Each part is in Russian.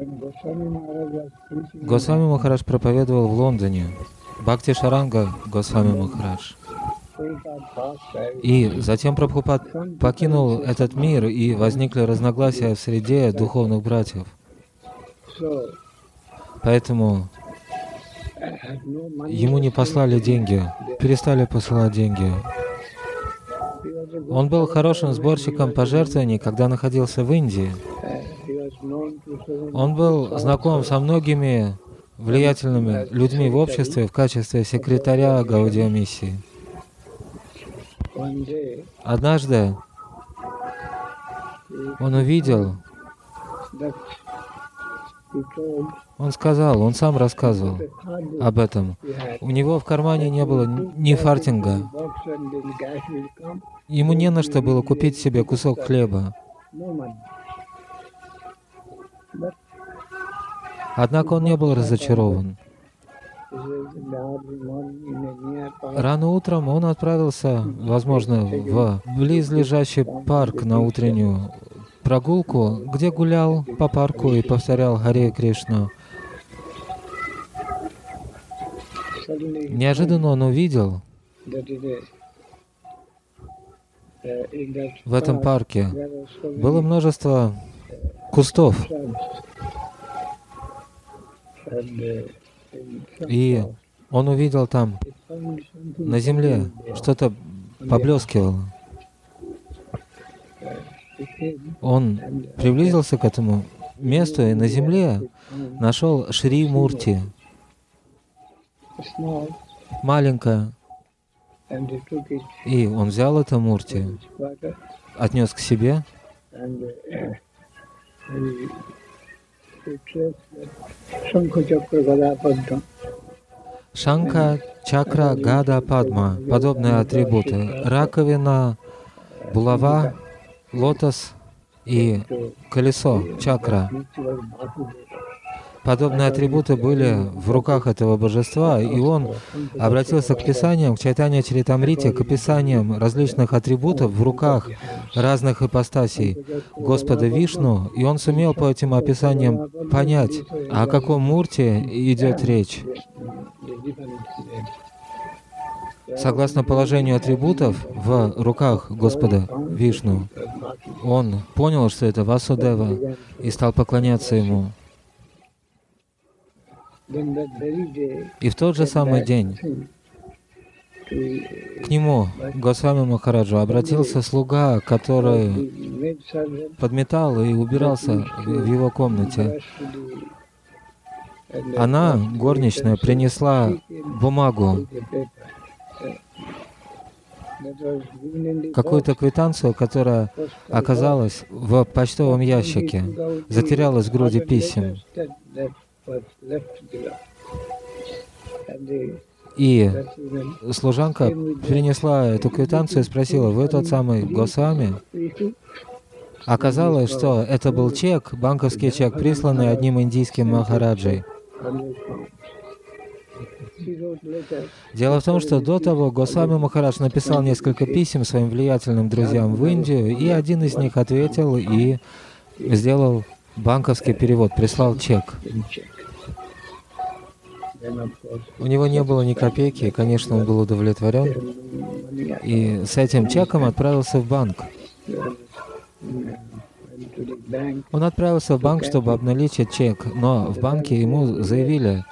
Госвами Махарадж проповедовал в Лондоне. Бхакти Шаранга Госвами Махарадж. И затем Прабхупад покинул этот мир, и возникли разногласия в среде духовных братьев. Поэтому ему не послали деньги, перестали посылать деньги. Он был хорошим сборщиком пожертвований, когда находился в Индии. Он был знаком со многими влиятельными людьми в обществе в качестве секретаря Гаудия миссии. Однажды он увидел, он сказал, он сам рассказывал об этом. У него в кармане не было ни фартинга. Ему не на что было купить себе кусок хлеба. Однако он не был разочарован. Рано утром он отправился, возможно, в близлежащий парк на утреннюю прогулку, где гулял по парку и повторял «Харе Кришна». Неожиданно он увидел в этом парке было множество кустов. И он увидел там на земле что-то поблескивало. Он приблизился к этому месту и на земле нашел Шри Мурти. Маленькая. И он взял это Мурти, отнес к себе. Шанха, чакра, гада, падма — подобные атрибуты. Раковина, булава, лотос и колесо, чакра. Подобные атрибуты были в руках этого божества, и он обратился к Писаниям, к Чайтанья Чаритамрите, к описаниям различных атрибутов в руках разных ипостасей Господа Вишну, и он сумел по этим описаниям понять, о каком мурте идет речь. Согласно положению атрибутов в руках Господа Вишну, он понял, что это Васудева, и стал поклоняться ему. И в тот же самый день к нему, Госвами Махараджу, обратился слуга, который подметал и убирался в его комнате. Она, горничная, принесла бумагу, какую-то квитанцию, которая оказалась в почтовом ящике, затерялась в груди писем. И служанка принесла эту квитанцию и спросила: «Вы тот самый Госвами?» Оказалось, что это был чек, банковский чек, присланный одним индийским махараджей. Дело в том, что до того Госвами Махарадж написал несколько писем своим влиятельным друзьям в Индию, и один из них ответил и сделал банковский перевод, прислал чек. У него не было ни копейки, и, конечно, он был удовлетворен, и с этим чеком отправился в банк. Он отправился в банк, чтобы обналичить чек, но в банке ему заявили: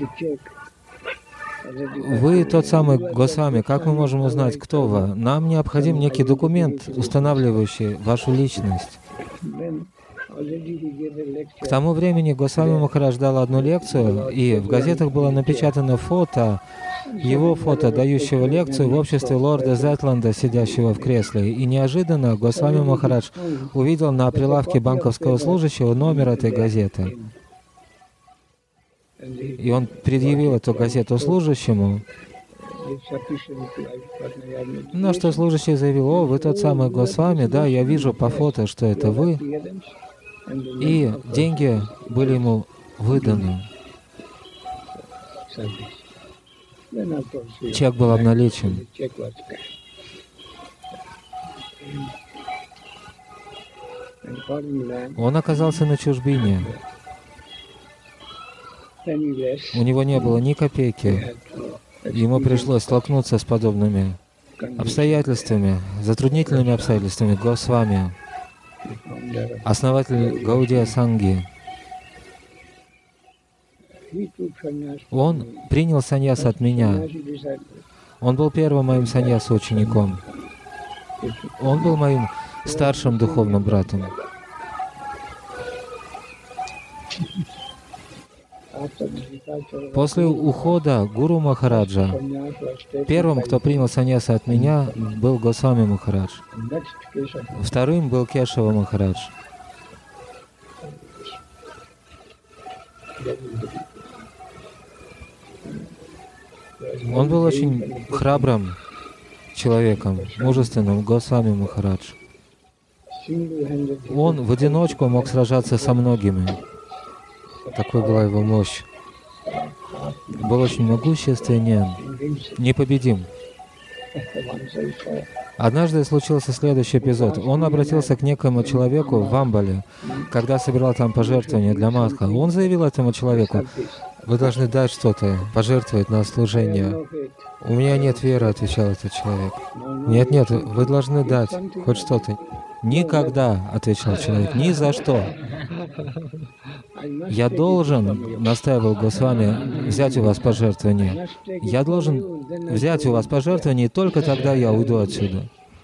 «Вы тот самый Госвами, как мы можем узнать, кто вы? Нам необходим некий документ, устанавливающий вашу личность». К тому времени Госвами Махарадж дал одну лекцию, и в газетах было напечатано фото, его фото, дающего лекцию в обществе лорда Зетланда, сидящего в кресле. И неожиданно Госвами Махарадж увидел на прилавке банковского служащего номер этой газеты. И он предъявил эту газету служащему. На что служащий заявил: «О, вы тот самый Госвами, да, я вижу по фото, что это вы». И деньги были ему выданы. Чек был обналичен. Он оказался на чужбине. У него не было ни копейки. Ему пришлось столкнуться с подобными обстоятельствами, затруднительными обстоятельствами. Госвами, основатель Гаудия Санги, он принял саньяс от меня. Он был первым моим саньяса-учеником. Он был моим старшим духовным братом. После ухода Гуру Махараджа, первым, кто принял саньяса от меня, был Госвами Махарадж. Вторым был Кешава Махарадж. Он был очень храбрым человеком, мужественным, Госвами Махарадж. Он в одиночку мог сражаться со многими. Такой была его мощь. Был очень могущественен, непобедим. Однажды случился следующий эпизод. Он обратился к некоему человеку в Амбале, когда собирал там пожертвования для Мадха. Он заявил этому человеку: «Вы должны дать что-то, пожертвовать на служение». «У меня нет веры», — отвечал этот человек. «Нет, нет, вы должны дать хоть что-то». «Никогда», — отвечал человек, — «ни за что». «Я должен», — настаивал Госвами, — «взять у вас пожертвование. Я должен взять у вас пожертвование, и только тогда я уйду отсюда.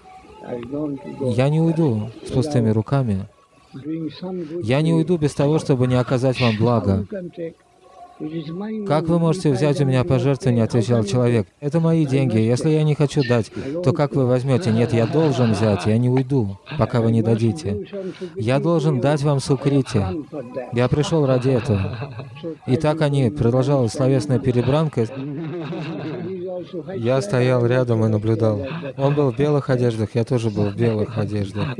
Я не уйду с пустыми руками. Я не уйду без того, чтобы не оказать вам блага». «Как вы можете взять у меня пожертвование?» — отвечал человек. «Это мои деньги. Если я не хочу дать, то как вы возьмете?» «Нет, я должен взять. Я не уйду, пока вы не дадите. Я должен дать вам сукрити. Я пришел ради этого». И так они, продолжалась словесная перебранка. Я стоял рядом и наблюдал. Он был в белых одеждах, я тоже был в белых одеждах.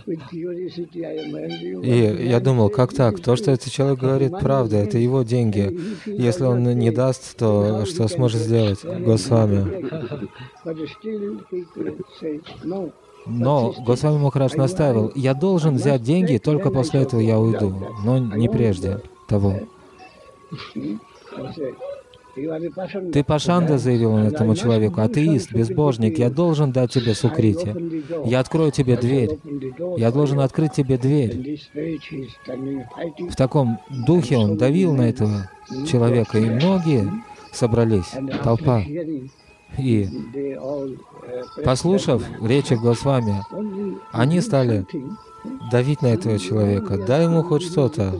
И я думал, как так? То, что этот человек говорит, правда, это его деньги. Если он не даст, то что сможет сделать Госвами? Но Госвами Махарадж настаивал: «Я должен взять деньги, только после этого я уйду, но не прежде того». «Ты пашанда», — заявил он этому человеку, «атеист, безбожник, я должен дать тебе сукрити. Я открою тебе дверь. Я должен открыть тебе дверь». В таком духе он давил на этого человека, и многие собрались, толпа. И, послушав речи Госвами, они стали давить на этого человека. «Дай ему хоть что-то».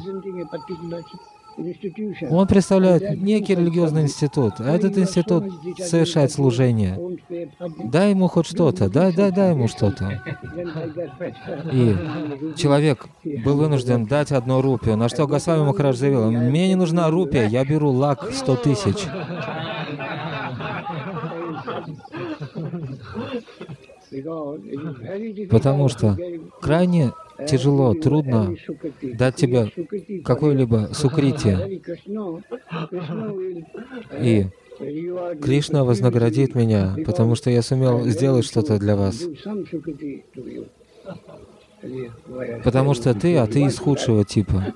Он представляет некий религиозный институт, а этот институт совершает служение. Дай ему хоть что-то, дай ему что-то. И человек был вынужден дать 1 рупию, на что Госвами Махарадж заявил: «Мне не нужна рупия, я беру лак 100 000». Потому что крайне тяжело, трудно дать тебе какой-либо сукрити. И Кришна вознаградит меня, потому что я сумел сделать что-то для вас. Потому что ты атеист худшего типа.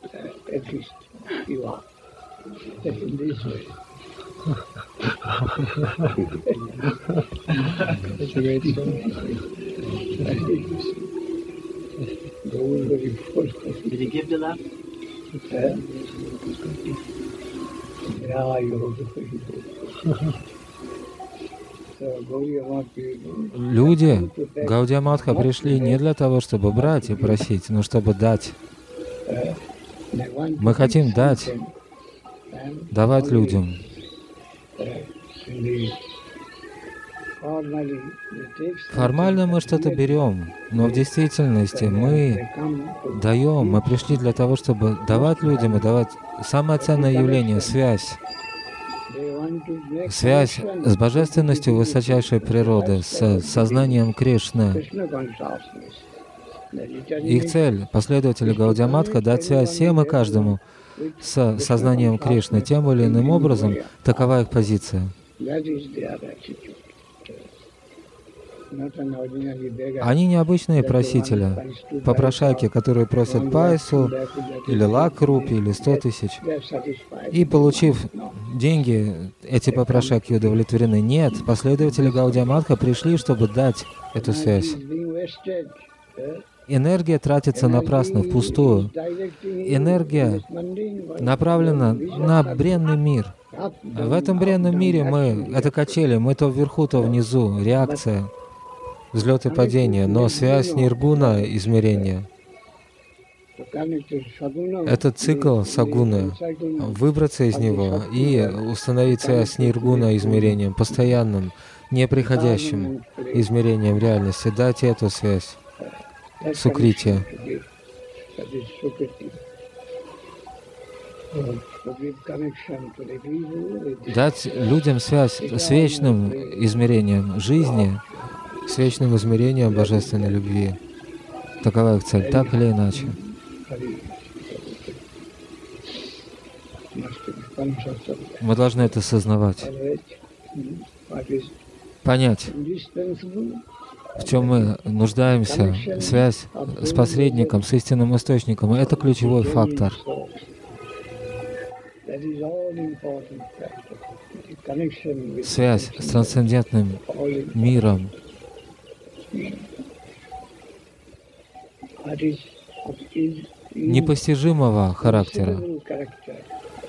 Did he give the lap? Люди Гаудия Матха пришли не для того, чтобы брать и просить, но чтобы дать. Мы хотим дать, давать людям. Формально мы что-то берем, но в действительности мы даем, мы пришли для того, чтобы давать людям и давать самое ценное явление — связь. Связь с божественностью высочайшей природы, с сознанием Кришны. Их цель, последователи Гаудия Матха, дать связь всем и каждому с сознанием Кришны тем или иным образом. Такова их позиция. Они необычные просители, попрошайки, которые просят пайсу, или лак рупий, или 100 тысяч. И получив деньги, эти попрошайки удовлетворены. Нет, последователи Гаудия Матха пришли, чтобы дать эту связь. Энергия тратится напрасно, впустую. Энергия направлена на бренный мир. В этом бренном мире это качели, мы то вверху, то внизу, реакция, взлет и падение, но связь ниргуна измерения. Это цикл сагуны, выбраться из него и установить связь с ниргуна измерением, постоянным, неприходящим измерением реальности, дать эту связь, сукрити. Дать людям связь с вечным измерением жизни, с вечным измерением божественной любви. Такова их цель, так или иначе. Мы должны это осознавать, понять, в чем мы нуждаемся, связь с посредником, с истинным источником. Это ключевой фактор. Связь с трансцендентным миром. Непостижимого характера.